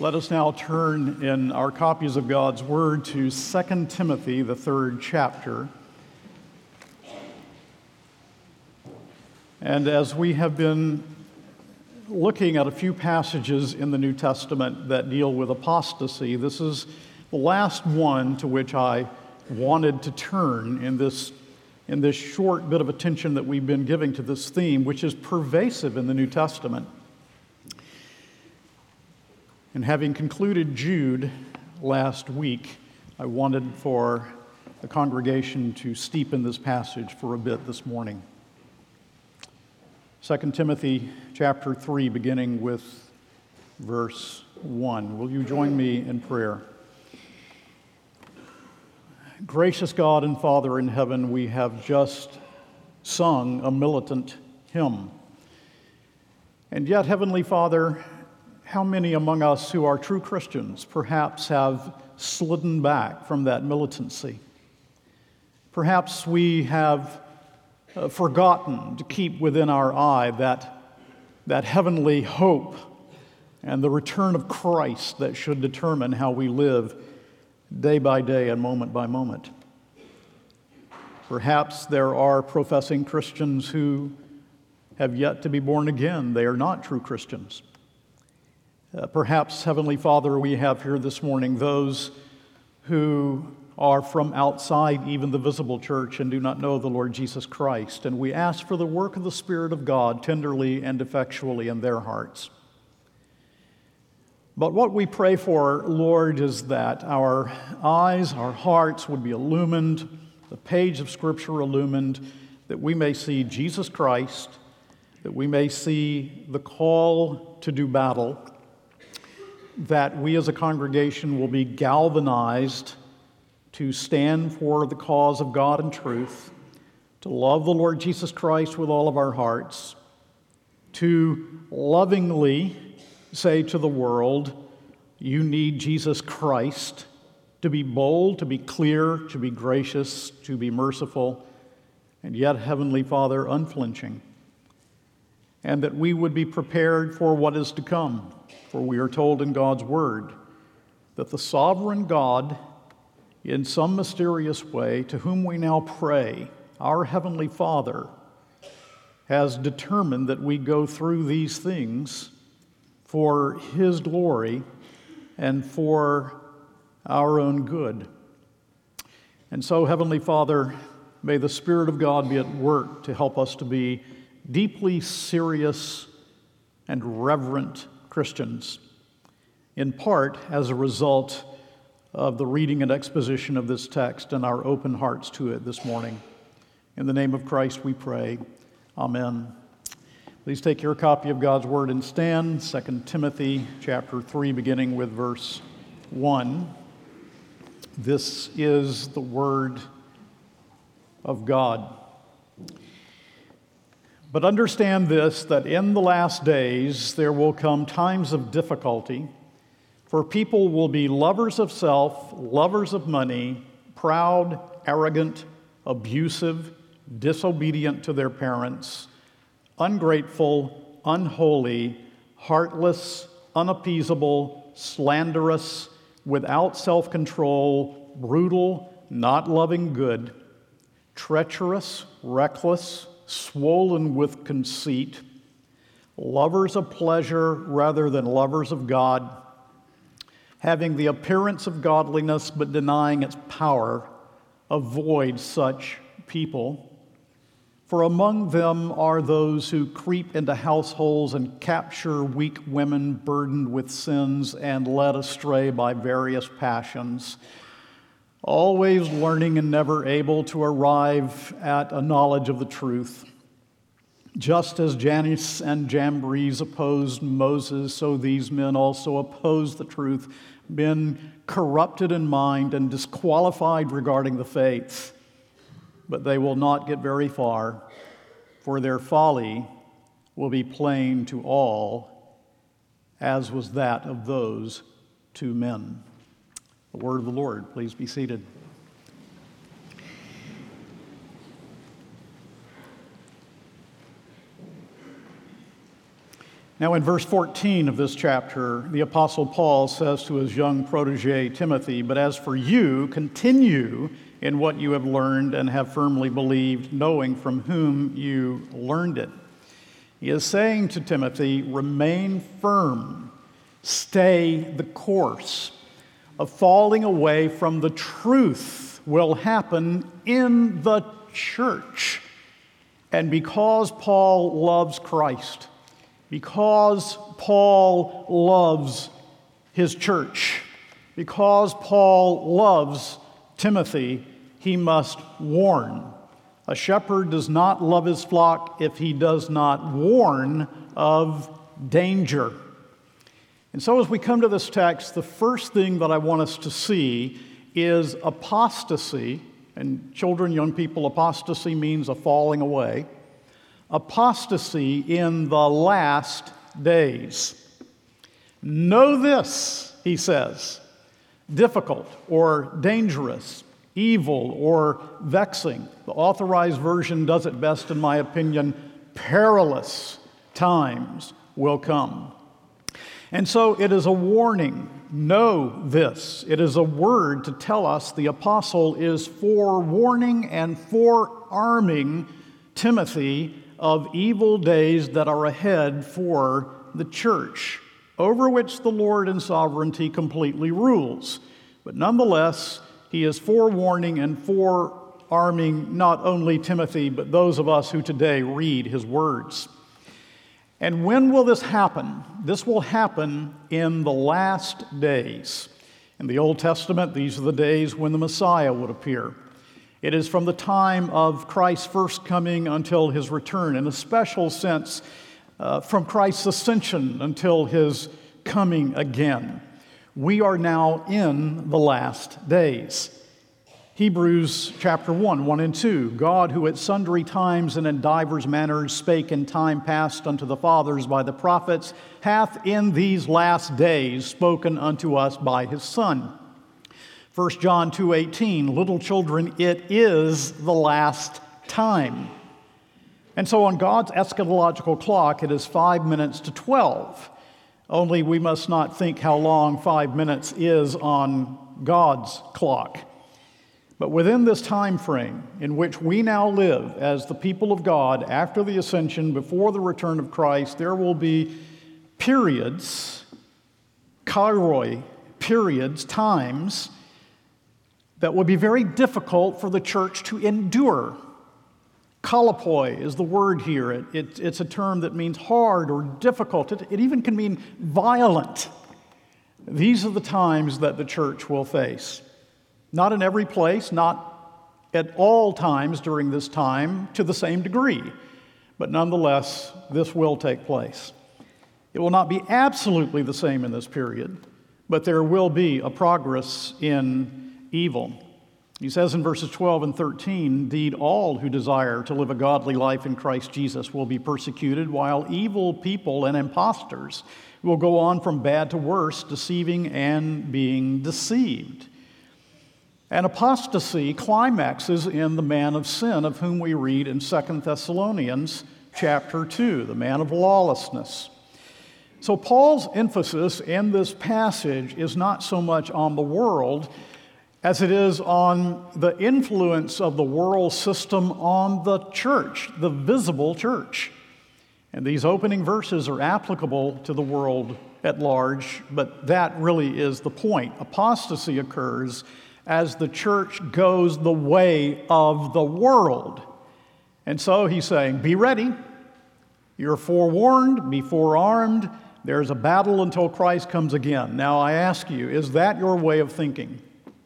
Let us now turn in our copies of God's Word to 2 Timothy, the 3rd chapter. And as we have been looking at a few passages in the New Testament that deal with apostasy, this is the last one to which I wanted to turn in this short bit of attention that we've been giving to this theme, which is pervasive in the New Testament. And having concluded Jude last week, I wanted for the congregation to steep in this passage for a bit this morning. 2 Timothy chapter 3, beginning with verse 1. Will you join me in prayer? Gracious God and Father in heaven, we have just sung a militant hymn. And yet, Heavenly Father, how many among us who are true Christians perhaps have slidden back from that militancy? Perhaps we have forgotten to keep within our eye that heavenly hope and the return of Christ that should determine how we live day by day and moment by moment. Perhaps there are professing Christians who have yet to be born again. They are not true Christians. Perhaps, Heavenly Father, we have here this morning those who are from outside even the visible church and do not know the Lord Jesus Christ. And we ask for the work of the Spirit of God tenderly and effectually in their hearts. But what we pray for, Lord, is that our eyes, our hearts would be illumined, the page of Scripture illumined, that we may see Jesus Christ, that we may see the call to do battle, that we as a congregation will be galvanized to stand for the cause of God and truth, to love the Lord Jesus Christ with all of our hearts, to lovingly say to the world, you need Jesus Christ, to be bold, to be clear, to be gracious, to be merciful, and yet, Heavenly Father, unflinching, and that we would be prepared for what is to come. For we are told in God's Word that the sovereign God, in some mysterious way, to whom we now pray, our Heavenly Father, has determined that we go through these things for His glory and for our own good. And so, Heavenly Father, may the Spirit of God be at work to help us to be deeply serious and reverent Christians, in part as a result of the reading and exposition of this text and our open hearts to it this morning. In the name of Christ we pray. Amen. Please take your copy of God's Word and stand. 2 Timothy chapter 3, beginning with verse 1. This is the Word of God. But understand this, that in the last days there will come times of difficulty, for people will be lovers of self, lovers of money, proud, arrogant, abusive, disobedient to their parents, ungrateful, unholy, heartless, unappeasable, slanderous, without self-control, brutal, not loving good, treacherous, reckless, swollen with conceit, lovers of pleasure rather than lovers of God, having the appearance of godliness but denying its power. Avoid such people. For among them are those who creep into households and capture weak women burdened with sins and led astray by various passions, always learning and never able to arrive at a knowledge of the truth. Just as Jannes and Jambres opposed Moses, so these men also oppose the truth, been corrupted in mind and disqualified regarding the faith. But they will not get very far, for their folly will be plain to all, as was that of those two men. The word of the Lord. Please be seated. Now, in verse 14 of this chapter, the Apostle Paul says to his young protege Timothy, "But as for you, continue in what you have learned and have firmly believed, knowing from whom you learned it." He is saying to Timothy, remain firm, stay the course. A falling away from the truth will happen in the church. And because Paul loves Christ, because Paul loves his church, because Paul loves Timothy, he must warn. A shepherd does not love his flock if he does not warn of danger. And so as we come to this text, the first thing that I want us to see is apostasy. And children, young people, apostasy means a falling away. Apostasy in the last days. Know this, he says, difficult or dangerous, evil or vexing. The Authorized Version does it best, in my opinion. Perilous times will come. And so it is a warning. Know this. It is a word to tell us the apostle is forewarning and forearming Timothy of evil days that are ahead for the church, over which the Lord in sovereignty completely rules. But nonetheless, he is forewarning and forearming not only Timothy, but those of us who today read his words. And when will this happen? This will happen in the last days. In the Old Testament, these are the days when the Messiah would appear. It is from the time of Christ's first coming until his return, in a special sense, from Christ's ascension until his coming again. We are now in the last days. Hebrews chapter 1 and 2, God who at sundry times and in divers manners spake in time past unto the fathers by the prophets, hath in these last days spoken unto us by his Son. 1 John 2:18, little children, it is the last time. And so on God's eschatological clock, it is 5 minutes to 12. Only we must not think how long 5 minutes is on God's clock. But within this time frame in which we now live as the people of God after the ascension, before the return of Christ, there will be periods, kairoi, periods, times, that will be very difficult for the church to endure. Kalapoi is the word here. It's a term that means hard or difficult. It even can mean violent. These are the times that the church will face. Not in every place, not at all times during this time to the same degree, but nonetheless, this will take place. It will not be absolutely the same in this period, but there will be a progress in evil. He says in verses 12 and 13, indeed, all who desire to live a godly life in Christ Jesus will be persecuted, while evil people and impostors will go on from bad to worse, deceiving and being deceived. And apostasy climaxes in the man of sin, of whom we read in 2 Thessalonians chapter 2, the man of lawlessness. So Paul's emphasis in this passage is not so much on the world as it is on the influence of the world system on the church, the visible church. And these opening verses are applicable to the world at large, but that really is the point. Apostasy occurs as the church goes the way of the world. And so he's saying, be ready. You're forewarned, be forearmed. There's a battle until Christ comes again. Now I ask you, is that your way of thinking?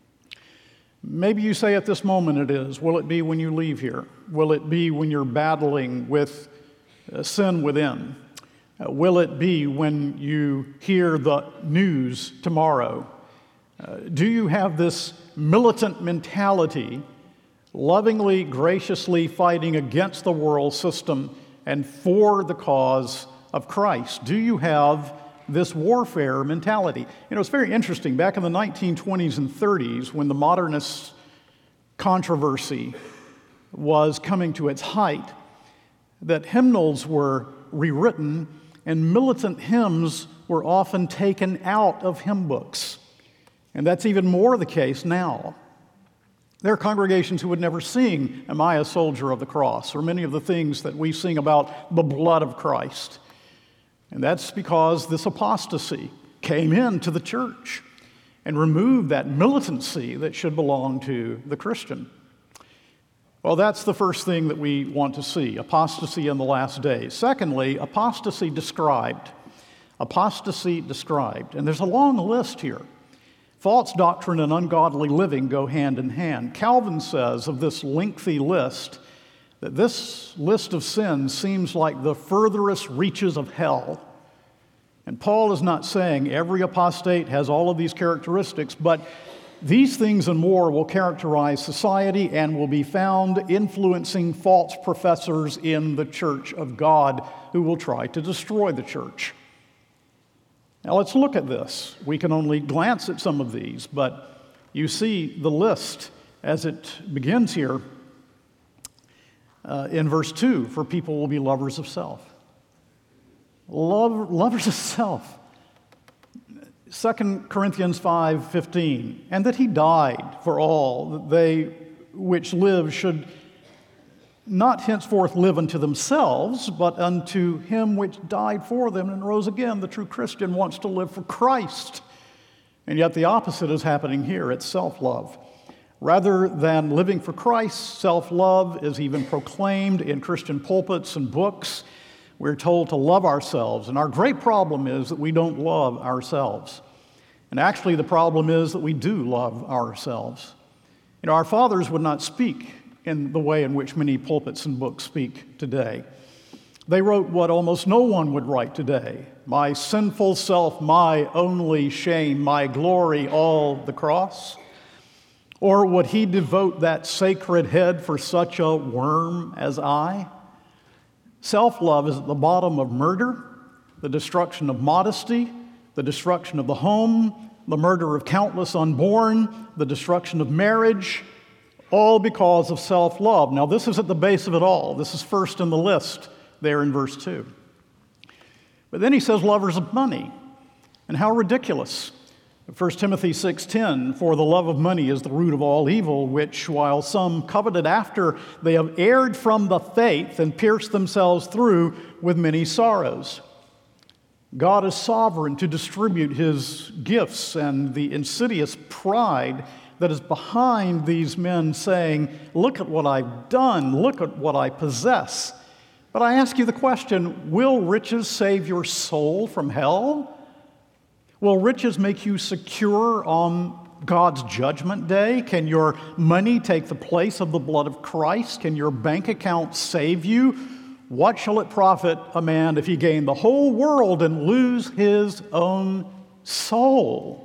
Maybe you say at this moment it is. Will it be when you leave here? Will it be when you're battling with sin within? Will it be when you hear the news tomorrow? Do you have this militant mentality, lovingly, graciously fighting against the world system and for the cause of Christ? Do you have this warfare mentality? You know, it's very interesting. Back in the 1920s and 30s, when the modernist controversy was coming to its height, that hymnals were rewritten and militant hymns were often taken out of hymn books. And that's even more the case now. There are congregations who would never sing "Am I a Soldier of the Cross?" or many of the things that we sing about the blood of Christ. And that's because this apostasy came into the church and removed that militancy that should belong to the Christian. Well, that's the first thing that we want to see, apostasy in the last days. Secondly, apostasy described. Apostasy described. And there's a long list here. False doctrine and ungodly living go hand in hand. Calvin says of this lengthy list that this list of sins seems like the furthest reaches of hell. And Paul is not saying every apostate has all of these characteristics, but these things and more will characterize society and will be found influencing false professors in the church of God who will try to destroy the church. Now let's look at this. We can only glance at some of these, but you see the list as it begins here in verse 2, for people will be lovers of self. Lovers of self. 2 Corinthians 5:15, and that he died for all, that they which live should not henceforth live unto themselves, but unto him which died for them and rose again. The true Christian wants to live for Christ. And yet the opposite is happening here. It's self-love. Rather than living for Christ, self-love is even proclaimed in Christian pulpits and books. We're told to love ourselves. And our great problem is that we don't love ourselves. And actually the problem is that we do love ourselves. You know, our fathers would not speak in the way in which many pulpits and books speak today. They wrote what almost no one would write today. My sinful self, my only shame, my glory, all the cross. Or would he devote that sacred head for such a worm as I? Self-love is at the bottom of murder, the destruction of modesty, the destruction of the home, the murder of countless unborn, the destruction of marriage, all because of self-love. Now, this is at the base of it all. This is first in the list there in verse 2. But then he says lovers of money. And how ridiculous. 1 Timothy 6:10, for the love of money is the root of all evil, which while some coveted after, they have erred from the faith and pierced themselves through with many sorrows. God is sovereign to distribute his gifts, and the insidious pride that is behind these men saying, look at what I've done, look at what I possess. But I ask you the question, will riches save your soul from hell? Will riches make you secure on God's judgment day? Can your money take the place of the blood of Christ? Can your bank account save you? What shall it profit a man if he gain the whole world and lose his own soul?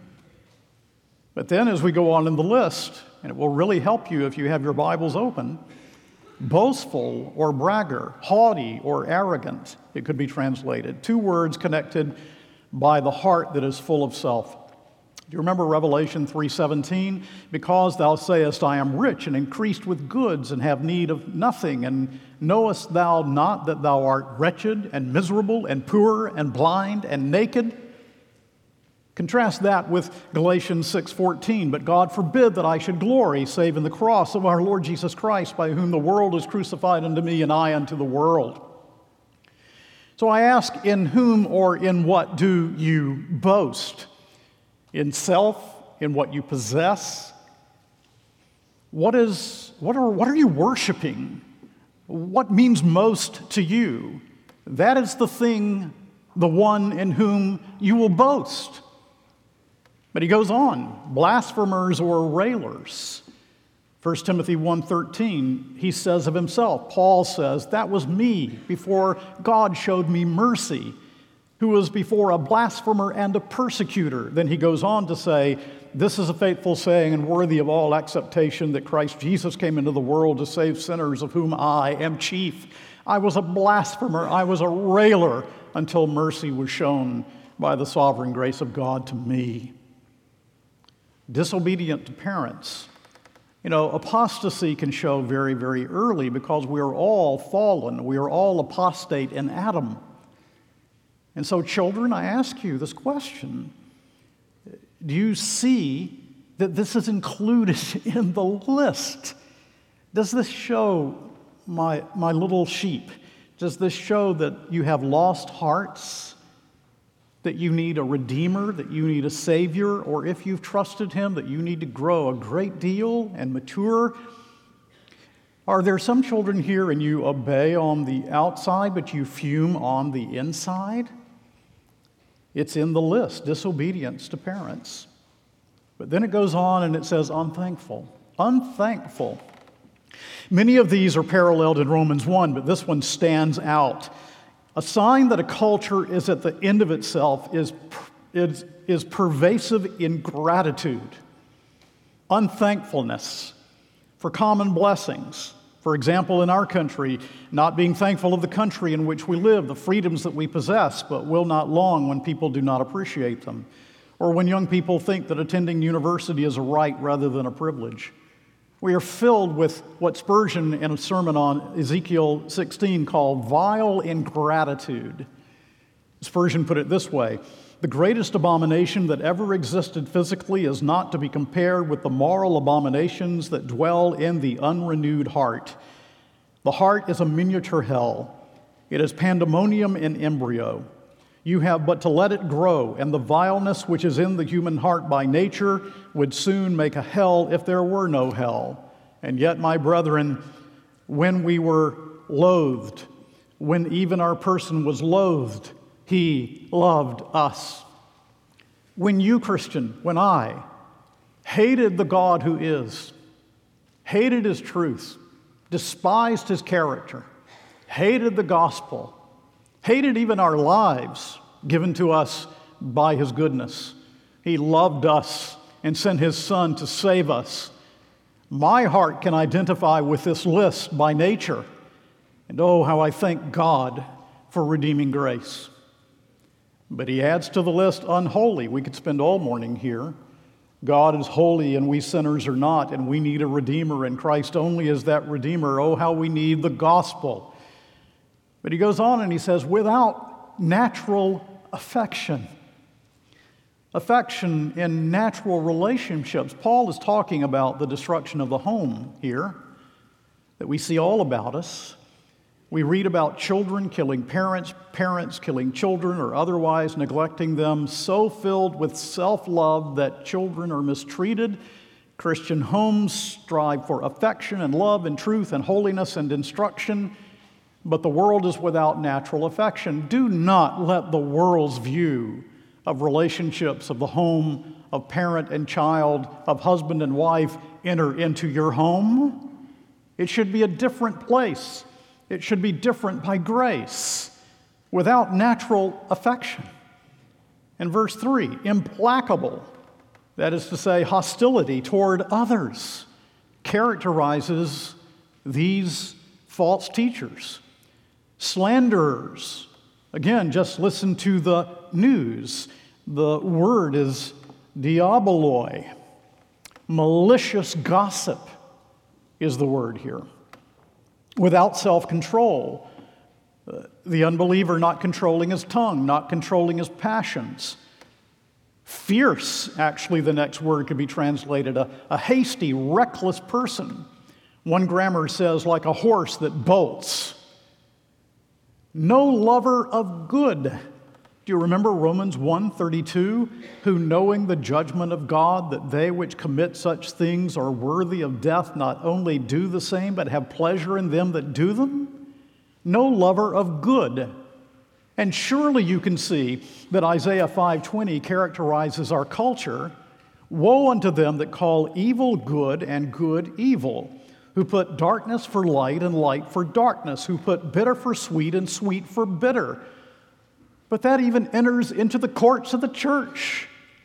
But then as we go on in the list, and it will really help you if you have your Bibles open, boastful or bragger, haughty or arrogant, it could be translated. Two words connected by the heart that is full of self. Do you remember Revelation 3:17? Because thou sayest, I am rich and increased with goods and have need of nothing, and knowest thou not that thou art wretched and miserable and poor and blind and naked? Contrast that with Galatians 6:14. But God forbid that I should glory, save in the cross of our Lord Jesus Christ, by whom the world is crucified unto me and I unto the world. So I ask, in whom or in what do you boast? In self? In what you possess? What are you worshiping? What means most to you? That is the thing, the one in whom you will boast. But he goes on, blasphemers or railers. 1 Timothy 1:13, he says of himself, Paul says, that was me before God showed me mercy, who was before a blasphemer and a persecutor. Then he goes on to say, this is a faithful saying and worthy of all acceptation, that Christ Jesus came into the world to save sinners, of whom I am chief. I was a blasphemer, I was a railer, until mercy was shown by the sovereign grace of God to me. Disobedient to parents. You know, apostasy can show very, very early because we are all fallen. We are all apostate in Adam. And so, children, I ask you this question. Do you see that this is included in the list? Does this show my little sheep? Does this show that you have lost hearts, that you need a Redeemer, that you need a Savior, or if you've trusted Him, that you need to grow a great deal and mature? Are there some children here and you obey on the outside, but you fume on the inside? It's in the list, disobedience to parents. But then it goes on and it says unthankful. Unthankful. Many of these are paralleled in Romans 1, but this one stands out. A sign that a culture is at the end of itself is pervasive ingratitude, unthankfulness for common blessings. For example, in our country, not being thankful of the country in which we live, the freedoms that we possess, but will not long when people do not appreciate them, or when young people think that attending university is a right rather than a privilege. We are filled with what Spurgeon, in a sermon on Ezekiel 16, called vile ingratitude. Spurgeon put it this way: the greatest abomination that ever existed physically is not to be compared with the moral abominations that dwell in the unrenewed heart. The heart is a miniature hell. It is pandemonium in embryo. You have but to let it grow, and the vileness which is in the human heart by nature would soon make a hell if there were no hell. And yet, my brethren, when we were loathed, when even our person was loathed, He loved us. When you, Christian, when I hated the God who is, hated His truth, despised His character, hated the gospel, hated even our lives given to us by His goodness, He loved us and sent His Son to save us. My heart can identify with this list by nature, and oh, how I thank God for redeeming grace. But He adds to the list unholy. We could spend all morning here. God is holy and we sinners are not, and we need a Redeemer, and Christ only is that Redeemer. Oh, how we need the gospel. But He goes on and He says, without natural affection. Affection in natural relationships. Paul is talking about the destruction of the home here that we see all about us. We read about children killing parents, parents killing children, or otherwise neglecting them, so filled with self-love that children are mistreated. Christian homes strive for affection and love and truth and holiness and instruction, but the world is without natural affection. Do not let the world's view of relationships, of the home, of parent and child, of husband and wife enter into your home. It should be a different place. It should be different by grace, without natural affection. And verse 3, implacable, that is to say, hostility toward others, characterizes these false teachers. Slanderers, again, just listen to the news. The word is diaboloi. Malicious gossip is the word here. Without self-control, the unbeliever not controlling his tongue, not controlling his passions. Fierce, actually, the next word could be translated, a hasty, reckless person. One grammar says, like a horse that bolts. No lover of good. Do you remember Romans 1:32? Who, knowing the judgment of God, that they which commit such things are worthy of death, not only do the same, but have pleasure in them that do them? No lover of good. And surely you can see that Isaiah 5:20 characterizes our culture. Woe unto them that call evil good and good evil, who put darkness for light and light for darkness, who put bitter for sweet and sweet for bitter. But that even enters into the courts of the church.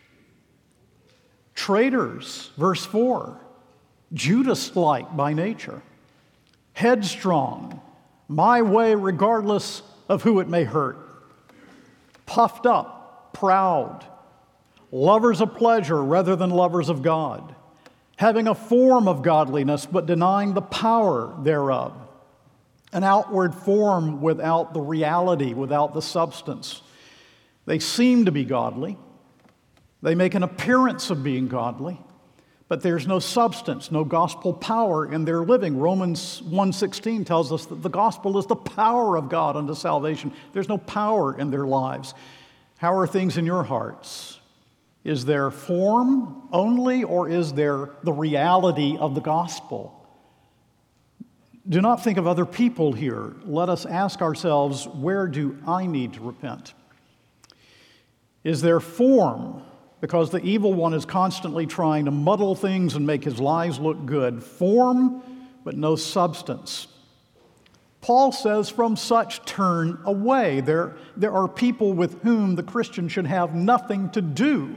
Traitors, verse 4, Judas-like by nature, headstrong, my way regardless of who it may hurt, puffed up, proud, lovers of pleasure rather than lovers of God, having a form of godliness but denying the power thereof, an outward form without the reality, without the substance. They seem to be godly. They make an appearance of being godly, but there's no substance, no gospel power in their living. Romans 1:16 tells us that the gospel is the power of God unto salvation. There's no power in their lives. How are things in your hearts? Is there form only, or is there the reality of the gospel? Do not think of other people here. Let us ask ourselves, where do I need to repent? Is there form? Because the evil one is constantly trying to muddle things and make his lies look good. Form, but no substance. Paul says, from such turn away. There are people with whom the Christian should have nothing to do.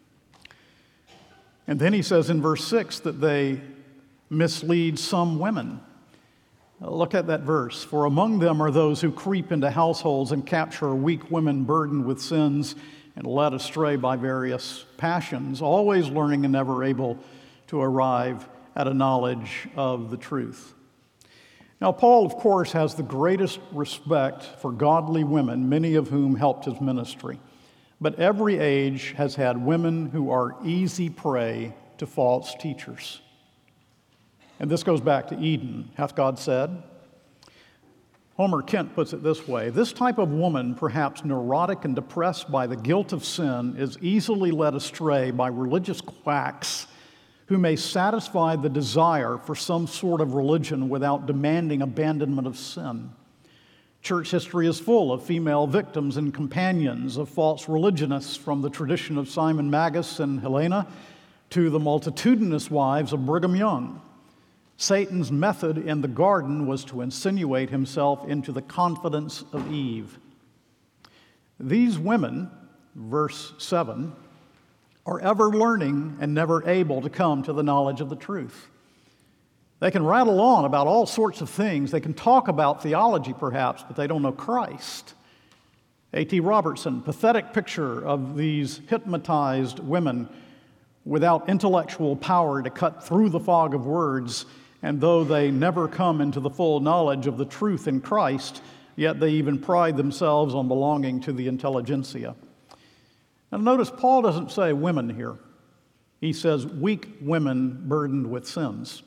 And then he says in verse 6 that they mislead some women. Look at that verse. For among them are those who creep into households and capture weak women burdened with sins and led astray by various passions, always learning and never able to arrive at a knowledge of the truth. Now, Paul, of course, has the greatest respect for godly women, many of whom helped his ministry. But every age has had women who are easy prey to false teachers. And this goes back to Eden, hath God said. Homer Kent puts it this way: this type of woman, perhaps neurotic and depressed by the guilt of sin, is easily led astray by religious quacks who may satisfy the desire for some sort of religion without demanding abandonment of sin. Church history is full of female victims and companions of false religionists, from the tradition of Simon Magus and Helena to the multitudinous wives of Brigham Young. Satan's method in the garden was to insinuate himself into the confidence of Eve. These women, verse 7, are ever learning and never able to come to the knowledge of the truth. They can rattle on about all sorts of things. They can talk about theology, perhaps, but they don't know Christ. A.T. Robertson, pathetic picture of these hypnotized women without intellectual power to cut through the fog of words. And though they never come into the full knowledge of the truth in Christ, yet they even pride themselves on belonging to the intelligentsia. Now notice Paul doesn't say women here. He says weak women burdened with sins.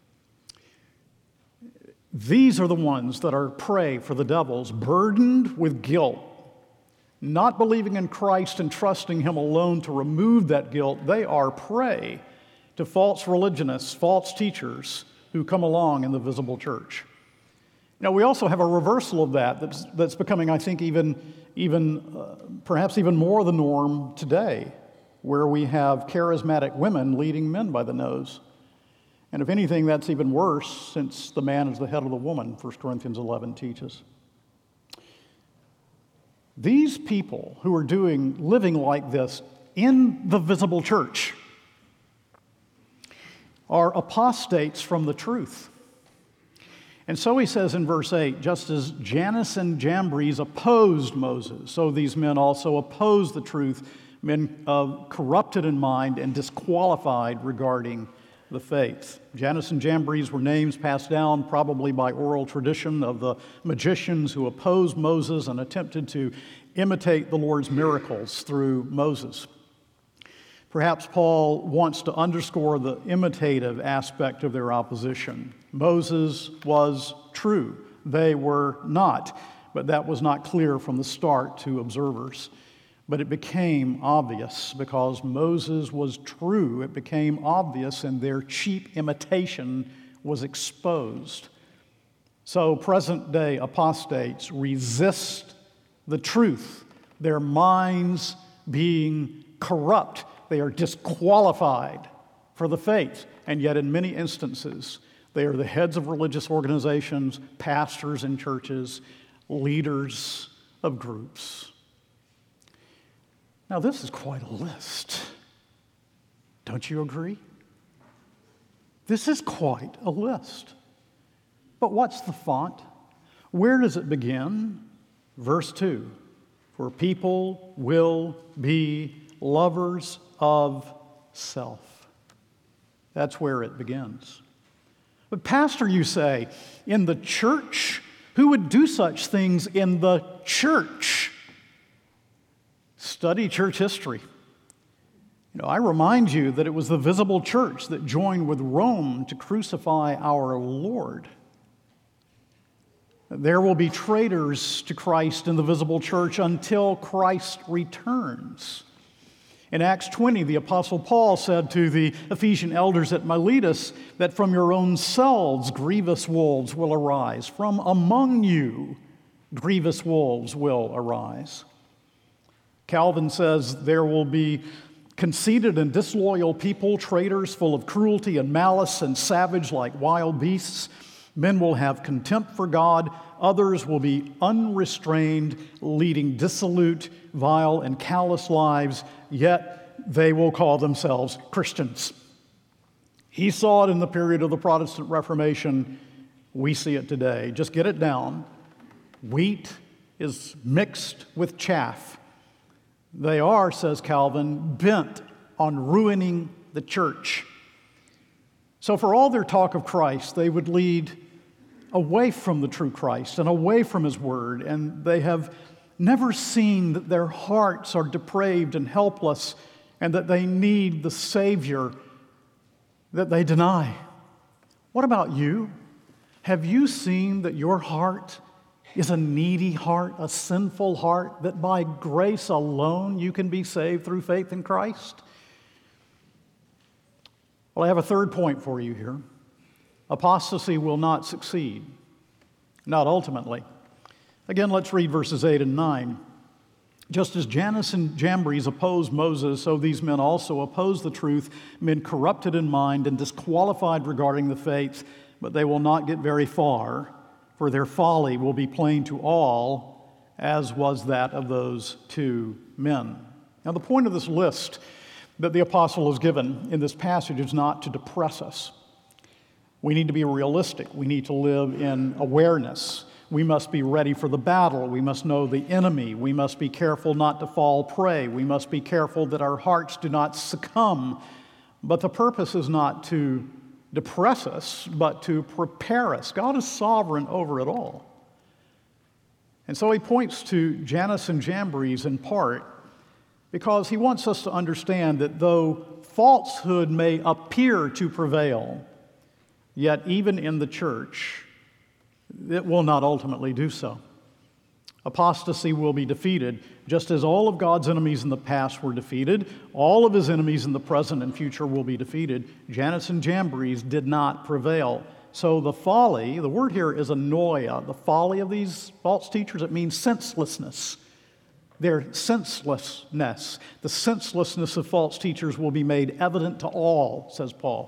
These are the ones that are prey for the devils, burdened with guilt, not believing in Christ and trusting Him alone to remove that guilt. They are prey to false religionists, false teachers who come along in the visible church. Now, we also have a reversal of that's becoming, I think, perhaps even more the norm today, where we have charismatic women leading men by the nose. And if anything, that's even worse, since the man is the head of the woman, 1 Corinthians 11 teaches. These people who are living like this in the visible church are apostates from the truth. And so he says in verse 8, just as Jannes and Jambres opposed Moses, so these men also oppose the truth, men corrupted in mind and disqualified regarding the faith. Jannes and Jambres were names passed down probably by oral tradition of the magicians who opposed Moses and attempted to imitate the Lord's miracles through Moses. Perhaps Paul wants to underscore the imitative aspect of their opposition. Moses was true. They were not. But that was not clear from the start to observers. But it became obvious because Moses was true. It became obvious, and their cheap imitation was exposed. So present-day apostates resist the truth, their minds being corrupt. They are disqualified for the faith, and yet in many instances, they are the heads of religious organizations, pastors in churches, leaders of groups. Now, this is quite a list. Don't you agree? This is quite a list. But what's the font? Where does it begin? Verse 2, for people will be lovers of self. That's where it begins. But Pastor, you say, in the church? Who would do such things in the church? Study church history. I remind you that it was the visible church that joined with Rome to crucify our Lord. There will be traitors to Christ in the visible church until Christ returns. In Acts 20, the Apostle Paul said to the Ephesian elders at Miletus that from your own selves grievous wolves will arise. From among you grievous wolves will arise. Calvin says there will be conceited and disloyal people, traitors full of cruelty and malice and savage like wild beasts. Men will have contempt for God. Others will be unrestrained, leading dissolute, vile, and callous lives, yet they will call themselves Christians. He saw it in the period of the Protestant Reformation. We see it today. Just get it down. Wheat is mixed with chaff. They are, says Calvin, bent on ruining the church. So for all their talk of Christ, they would lead away from the true Christ and away from His Word, and they have never seen that their hearts are depraved and helpless and that they need the Savior that they deny. What about you? Have you seen that your heart is a needy heart, a sinful heart, that by grace alone you can be saved through faith in Christ? Well, I have a third point for you here. Apostasy will not succeed, not ultimately. Again, let's read verses 8 and 9. Just as Jannes and Jambres opposed Moses, so these men also oppose the truth, men corrupted in mind and disqualified regarding the faith, but they will not get very far, for their folly will be plain to all, as was that of those two men. Now, the point of this list that the apostle has given in this passage is not to depress us. We need to be realistic. We need to live in awareness. We must be ready for the battle. We must know the enemy. We must be careful not to fall prey. We must be careful that our hearts do not succumb. But the purpose is not to depress us, but to prepare us. God is sovereign over it all. And so he points to Jannes and Jambres in part because he wants us to understand that though falsehood may appear to prevail, yet even in the church, it will not ultimately do so. Apostasy will be defeated, just as all of God's enemies in the past were defeated. All of His enemies in the present and future will be defeated. Jannes and Jambres did not prevail. So the folly, the word here is anoia, the folly of these false teachers, it means senselessness. Their senselessness, the senselessness of false teachers will be made evident to all, says Paul.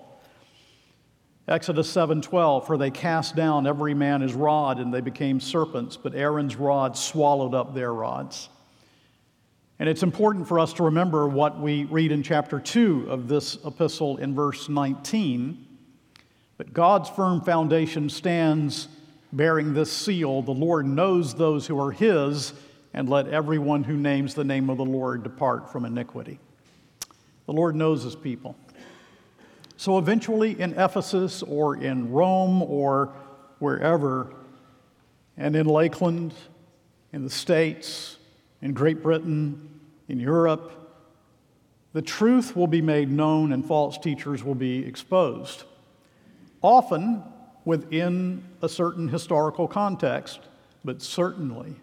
Exodus 7:12, for they cast down every man his rod, and they became serpents, but Aaron's rod swallowed up their rods. And it's important for us to remember what we read in chapter 2 of this epistle in verse 19, that God's firm foundation stands bearing this seal, the Lord knows those who are His, and let everyone who names the name of the Lord depart from iniquity. The Lord knows His people. So eventually in Ephesus or in Rome or wherever, and in Lakeland, in the States, in Great Britain, in Europe, the truth will be made known and false teachers will be exposed. Often within a certain historical context, but certainly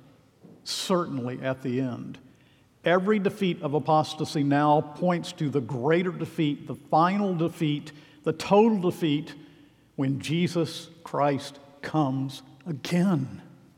at the end. Every defeat of apostasy now points to the greater defeat, the final defeat, the total defeat when Jesus Christ comes again.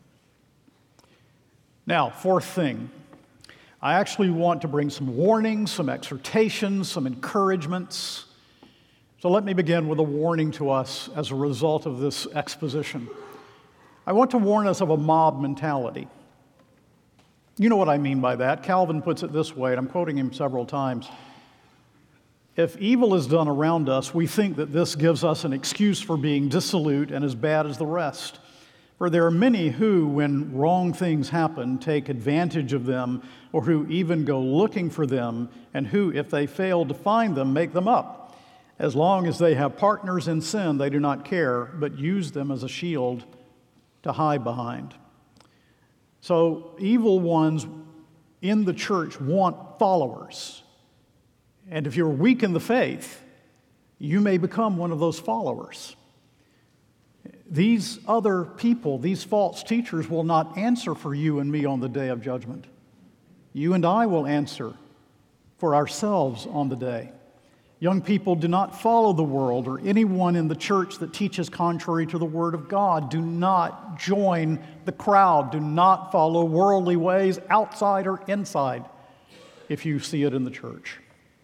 Now, fourth thing, I actually want to bring some warnings, some exhortations, some encouragements. So let me begin with a warning to us as a result of this exposition. I want to warn us of a mob mentality. You know what I mean by that. Calvin puts it this way, and I'm quoting him several times. If evil is done around us, we think that this gives us an excuse for being dissolute and as bad as the rest. For there are many who, when wrong things happen, take advantage of them, or who even go looking for them, and who, if they fail to find them, make them up. As long as they have partners in sin, they do not care, but use them as a shield to hide behind. So evil ones in the church want followers. And if you're weak in the faith, you may become one of those followers. These other people, these false teachers, will not answer for you and me on the day of judgment. You and I will answer for ourselves on the day. Young people, do not follow the world or anyone in the church that teaches contrary to the Word of God. Do not join the crowd. Do not follow worldly ways outside or inside if you see it in the church.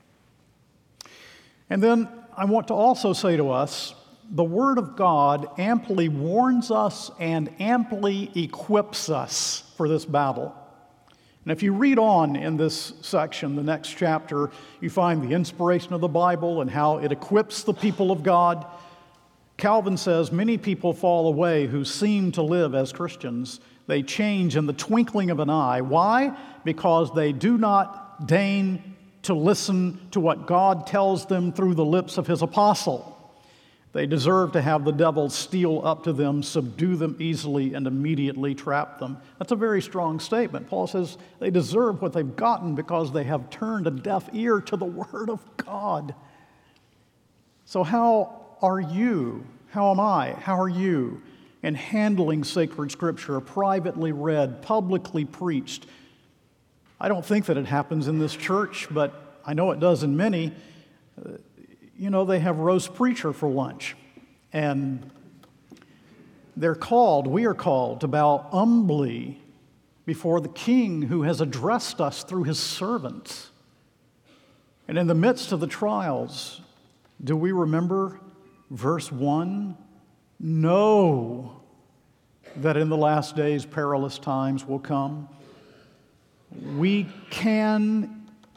And then I want to also say to us, the Word of God amply warns us and amply equips us for this battle. And if you read on in this section, the next chapter, you find the inspiration of the Bible and how it equips the people of God. Calvin says, many people fall away who seem to live as Christians. They change in the twinkling of an eye. Why? Because they do not deign to listen to what God tells them through the lips of His apostle. They deserve to have the devil steal up to them, subdue them easily, and immediately trap them. That's a very strong statement. Paul says they deserve what they've gotten because they have turned a deaf ear to the Word of God. So how are you? How am I? How are you in handling sacred Scripture, privately read, publicly preached? I don't think that it happens in this church, but I know it does in many. They have roast preacher for lunch, and we are called to bow humbly before the King who has addressed us through His servants. And in the midst of the trials, do we remember verse 1? Know that in the last days perilous times will come. We can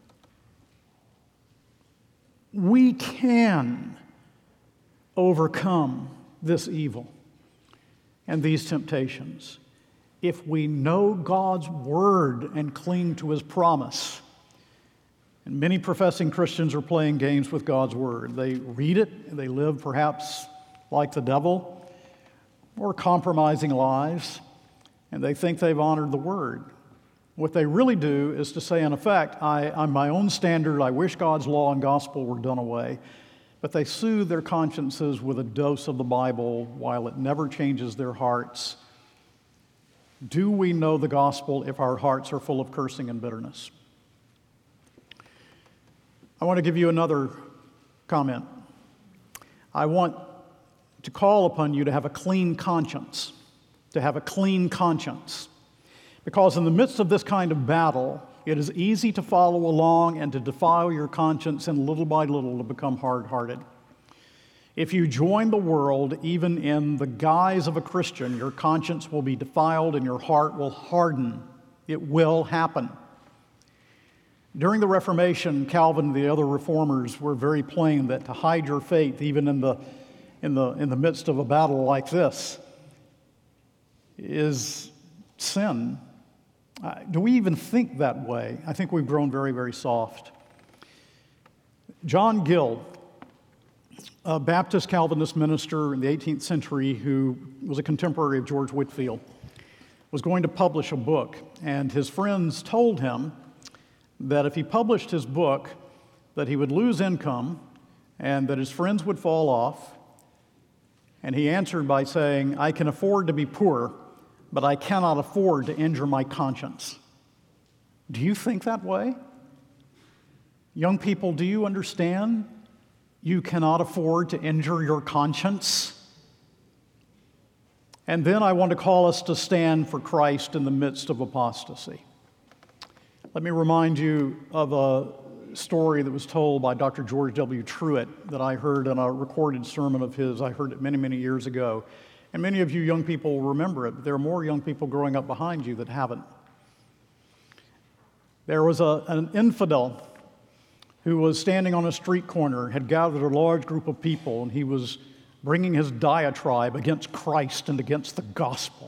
overcome this evil and these temptations if we know God's Word and cling to His promise. And many professing Christians are playing games with God's Word. They read it, and they live perhaps like the devil or compromising lives, and they think they've honored the Word. What they really do is to say, in effect, on my own standard, I wish God's law and gospel were done away. But they soothe their consciences with a dose of the Bible while it never changes their hearts. Do we know the gospel if our hearts are full of cursing and bitterness? I want to give you another comment. I want to call upon you to have a clean conscience, Because in the midst of this kind of battle, it is easy to follow along and to defile your conscience and little by little to become hard-hearted. If you join the world, even in the guise of a Christian, your conscience will be defiled and your heart will harden. It will happen. During the Reformation, Calvin and the other reformers were very plain that to hide your faith, even in the midst of a battle like this, is sin. Do we even think that way? I think we've grown very, very soft. John Gill, a Baptist Calvinist minister in the 18th century who was a contemporary of George Whitefield, was going to publish a book, and his friends told him that if he published his book, that he would lose income and that his friends would fall off. And he answered by saying, "I can afford to be poor, but I cannot afford to injure my conscience." Do you think that way? Young people, do you understand? You cannot afford to injure your conscience. And then I want to call us to stand for Christ in the midst of apostasy. Let me remind you of a story that was told by Dr. George W. Truett that I heard in a recorded sermon of his. I heard it many, many years ago. And many of you young people will remember it, but there are more young people growing up behind you that haven't. There was an infidel who was standing on a street corner, had gathered a large group of people, and he was bringing his diatribe against Christ and against the gospel.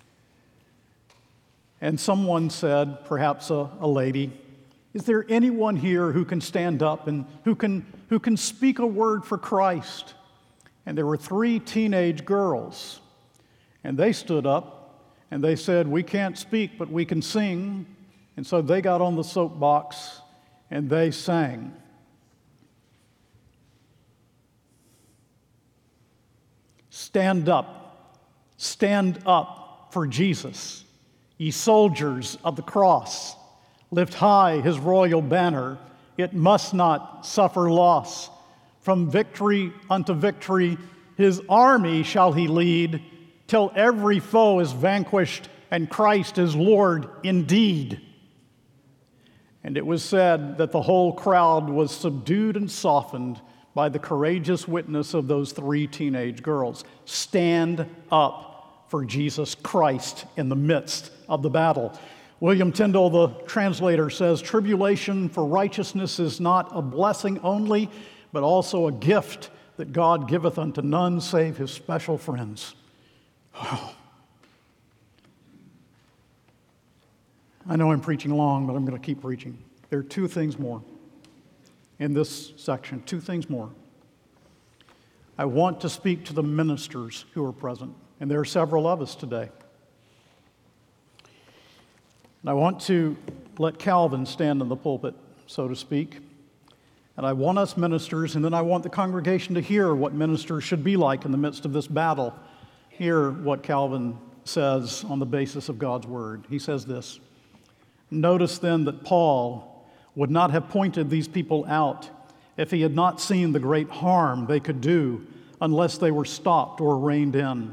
And someone said, perhaps a lady, "Is there anyone here who can stand up and who can speak a word for Christ?" And there were 3 teenage girls, and they stood up and they said, "We can't speak, but we can sing." And so they got on the soapbox and they sang. Stand up for Jesus, ye soldiers of the cross. Lift high his royal banner, it must not suffer loss. From victory unto victory, his army shall he lead, till every foe is vanquished and Christ is Lord indeed. And it was said that the whole crowd was subdued and softened by the courageous witness of those 3 teenage girls. Stand up for Jesus Christ in the midst of the battle. William Tyndale, the translator, says, tribulation for righteousness is not a blessing only, but also a gift that God giveth unto none save his special friends. Oh. I know I'm preaching long, but I'm going to keep preaching. There are 2 things more in this section, 2 things more. I want to speak to the ministers who are present, and there are several of us today. And I want to let Calvin stand in the pulpit, so to speak. And I want us ministers, and then I want the congregation to hear what ministers should be like in the midst of this battle. Hear what Calvin says on the basis of God's word. He says this, notice then that Paul would not have pointed these people out if he had not seen the great harm they could do unless they were stopped or reined in.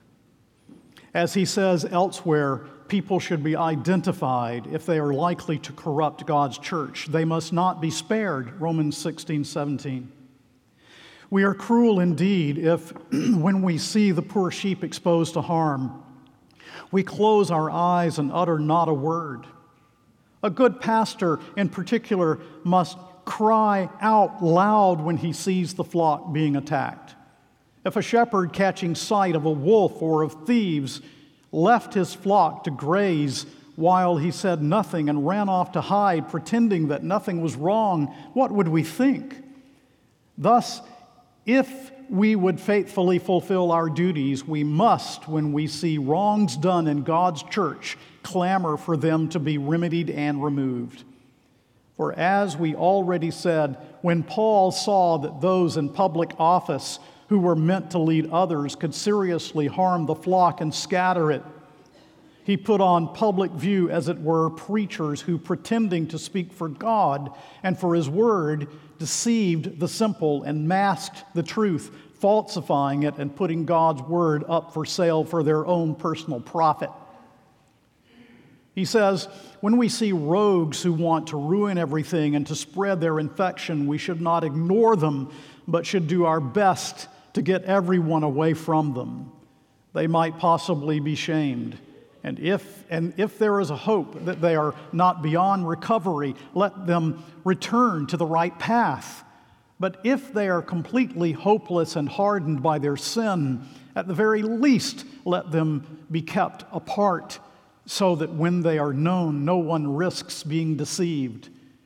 As he says elsewhere, people should be identified if they are likely to corrupt God's church. They must not be spared, Romans 16:17. We are cruel indeed if, when we see the poor sheep exposed to harm, we close our eyes and utter not a word. A good pastor, in particular, must cry out loud when he sees the flock being attacked. If a shepherd catching sight of a wolf or of thieves left his flock to graze while he said nothing and ran off to hide, pretending that nothing was wrong, what would we think? Thus, if we would faithfully fulfill our duties, we must, when we see wrongs done in God's church, clamor for them to be remedied and removed. For as we already said, when Paul saw that those in public office who were meant to lead others could seriously harm the flock and scatter it, he put on public view, as it were, preachers who, pretending to speak for God and for his word, deceived the simple and masked the truth, falsifying it and putting God's word up for sale for their own personal profit. He says, when we see rogues who want to ruin everything and to spread their infection, we should not ignore them, but should do our best to get everyone away from them. They might possibly be shamed. And if there is a hope that they are not beyond recovery, let them return to the right path. But if they are completely hopeless and hardened by their sin, at the very least, let them be kept apart, so that when they are known, no one risks being deceived.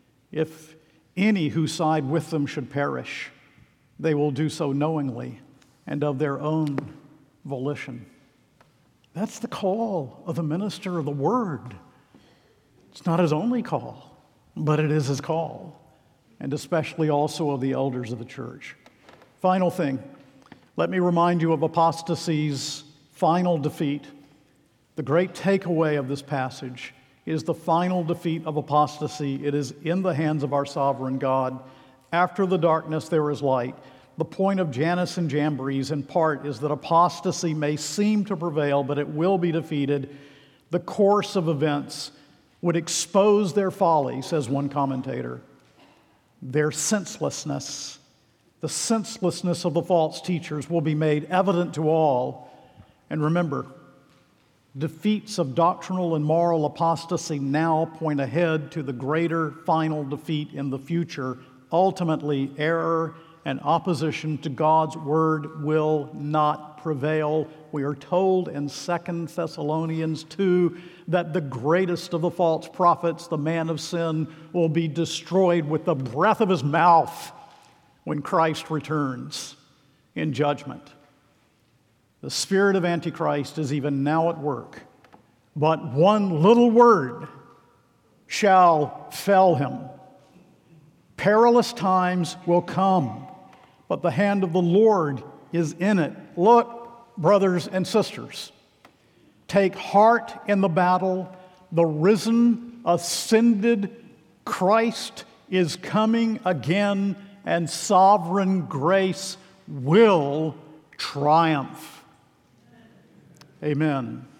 If any who side with them should perish, they will do so knowingly and of their own volition. That's the call of the minister of the word. It's not his only call, but it is his call, and especially also of the elders of the church. Final thing, let me remind you of apostasy's final defeat. The great takeaway of this passage is the final defeat of apostasy. It is in the hands of our sovereign God. After the darkness, there is light. The point of Jannes and Jambres, in part, is that apostasy may seem to prevail, but it will be defeated. The course of events would expose their folly, says one commentator, their senselessness. The senselessness of the false teachers will be made evident to all. And remember, defeats of doctrinal and moral apostasy now point ahead to the greater final defeat in the future. Ultimately, error and opposition to God's word will not prevail. We are told in 2 Thessalonians 2 that the greatest of the false prophets, the man of sin, will be destroyed with the breath of his mouth when Christ returns in judgment. The spirit of Antichrist is even now at work, but one little word shall fail him. Perilous times will come, but the hand of the Lord is in it. Look, brothers and sisters, take heart in the battle. The risen, ascended Christ is coming again, and sovereign grace will triumph. Amen.